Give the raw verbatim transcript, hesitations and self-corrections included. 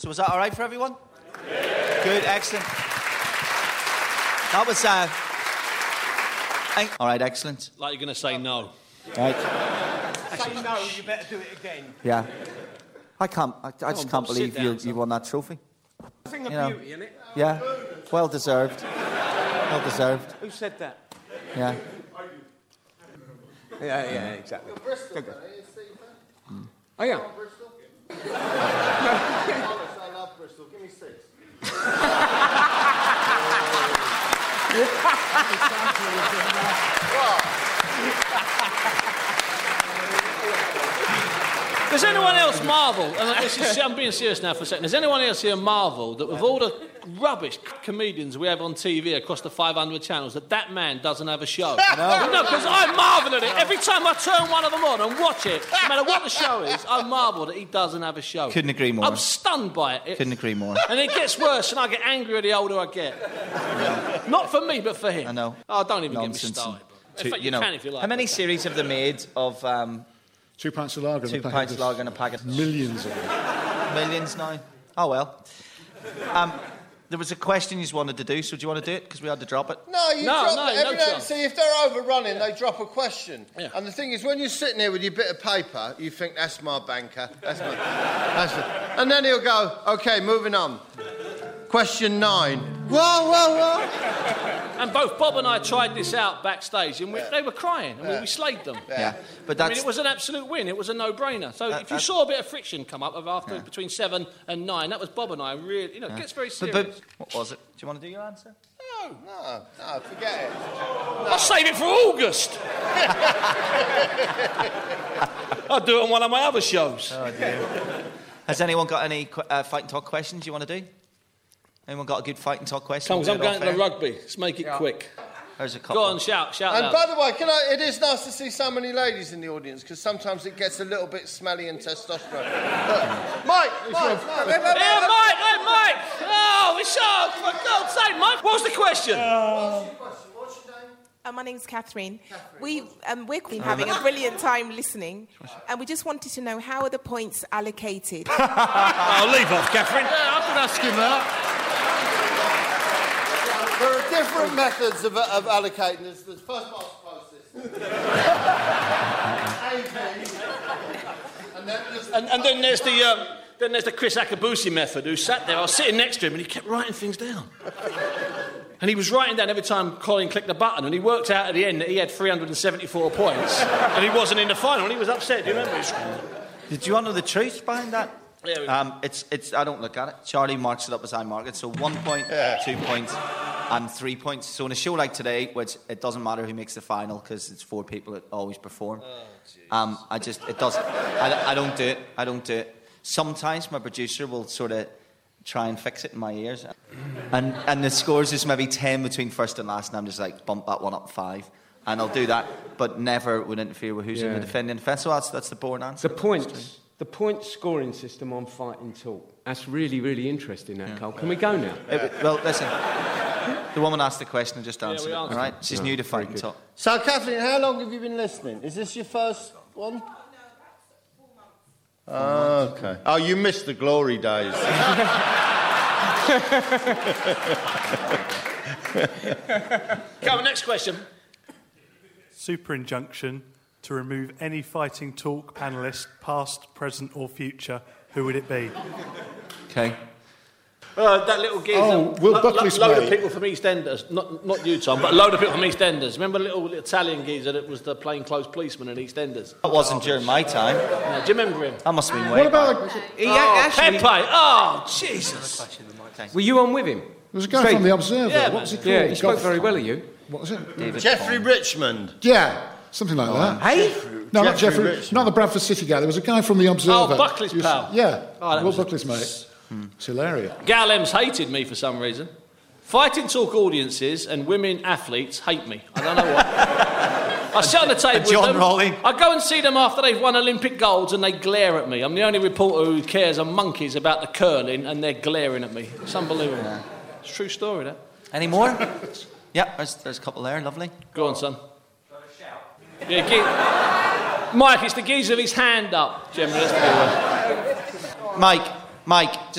So was that all right for everyone? Yeah. Good, excellent. That was... Uh, all right, excellent. Like you're going to say no. Right. Say no, you better do it again. Yeah. I can't... I, I just on, can't Bob, believe sit you, down, you won that trophy. Thing of You know. beauty, innit? Yeah. Well deserved. Well deserved. Who said that? Yeah. Yeah, yeah, exactly. Bristol, Mm. Oh, yeah. Bristol? I love Bristol. Give me six. Does anyone else marvel, and this is, I'm being serious now for a second, does anyone else here marvel that with all the rubbish comedians we have on T V across the five hundred channels, that that man doesn't have a show? No. No, because I marvel at it. Every time I turn one of them on and watch it, no matter what the show is, I marvel that he doesn't have a show. Couldn't agree more. I'm stunned by it. it Couldn't agree more. And it gets worse, and I get angrier the older I get. Not for me, but for him. I know. Oh, don't even Nonsense. get me started. Two- In fact, you, you know, can if you like. how many series have they made of um, Two pints of lager. and two a packet pints of lager and a packet? Millions of them. Millions now. Oh well. Um, there was a question you wanted to do, so do you want to do it? Because we had to drop it. No, you No, drop no, it. no Every now- chance. See, if they're overrunning, they drop a question. Yeah. And the thing is, when you're sitting there with your bit of paper, you think, that's my banker. That's my... That's it. And then he'll go, OK, moving on. Question nine. Whoa, whoa, whoa. And both Bob and I tried this out backstage, and we, they were crying, and we, we slayed them. Yeah, but I that's mean, it was an absolute win. It was a no-brainer. So That- if you that- saw a bit of friction come up of after between seven and nine, that was Bob and I. Really, you know, it gets very serious. But, but what was it? Do you want to do your answer? No, no, no, forget it. I'll save it for August. I'll do it on one of my other shows. Oh dear. Has anyone got any qu- uh, fight and talk questions you want to do? Anyone got a good fight and talk question? Come, 'cause We'll I'm do it going to off the air. rugby. Let's make it quick. There's a couple. Go on, shout, shout And out. by the way, can I, it is nice to see so many ladies in the audience, because sometimes it gets a little bit smelly and testosterone. But, Mike, Mike, Mike, Here, Mike, hey, Mike. Oh, it's on. For God's sake, Mike. What was the question? Uh, my name's Catherine. We, um, we're having a brilliant time listening, and we just wanted to know, how are the points allocated? I'll leave off, Catherine. Yeah, I can ask him that. There are different methods of, of allocating. There's the first past closest. and, then there's And, and then there's the um, then there's the Chris Akabusi method, who sat there. I was sitting next to him, and he kept writing things down. And he was writing down every time Colin clicked the button, and he worked out at the end that he had three hundred seventy-four points, and he wasn't in the final, and he was upset. Do you remember? Did you want to know the truth behind that? Yeah, we- Um, it's it's. I don't look at it. Charlie marks it up as I mark it. So one point, two points, and three points. So in a show like today, which it doesn't matter who makes the final because it's four people that always perform. Oh, um, I just it doesn't. I, I don't do it. I don't do it. Sometimes my producer will sort of try and fix it in my ears, and and the scores is maybe ten between first and last, and I'm just like bump that one up five, and I'll do that, but never would interfere with who's in Yeah. the defending defence. So that's that's the boring answer. The points, the point scoring system on Fight and Talk. That's really, really interesting, that, Cole. Can we go now? It, well, listen. The woman asked the question and just answered we it. All answered right, she's Right, new to very fight and good. talk. So, Kathleen, how long have you been listening? Is this your first one? Oh, okay. Oh, you missed the glory days. Come on, next question. Super injunction to remove any fighting talk panellist, past, present or future. Who would it be? Okay. Uh, that little geezer. Oh, Will lo- Buckley's lo- load mate. of people from EastEnders. Not, not you, Tom, but a load of people from EastEnders. Remember the little Italian geezer that was the plainclothes policeman in EastEnders? That wasn't during my time. Uh, do you remember him? That must have been way What about... back. He Oh, actually, Pepe. Oh, Jesus. were you on with him? There was a guy Steve. from The Observer. Yeah, what was he called? Yeah, he spoke Goff- very well of you. What was it? David Jeffrey Bond. Richmond. Yeah, something like that. Hey? No, not Jeffrey Jeffrey. Richmond. Not the Bradford City guy. There was a guy from The Observer. Oh, Buckley's He was- pal. Yeah, Oh, that Will was- Buckley's mate. It's hilarious. Gal M's hated me for some reason. Fighting talk audiences and women athletes hate me. I don't know what. I sit on the table And John with them. Rowley. I go and see them after they've won Olympic golds and they glare at me. I'm the only reporter who cares a monkeys about the curling and they're glaring at me. It's unbelievable. Yeah. It's a true story, that. Any more? Yeah, there's, there's a couple there. Lovely. Go on, son. Yeah, ge- Mike, it's the geezer of his hand up, generally. That's the word. Mike, Mike, just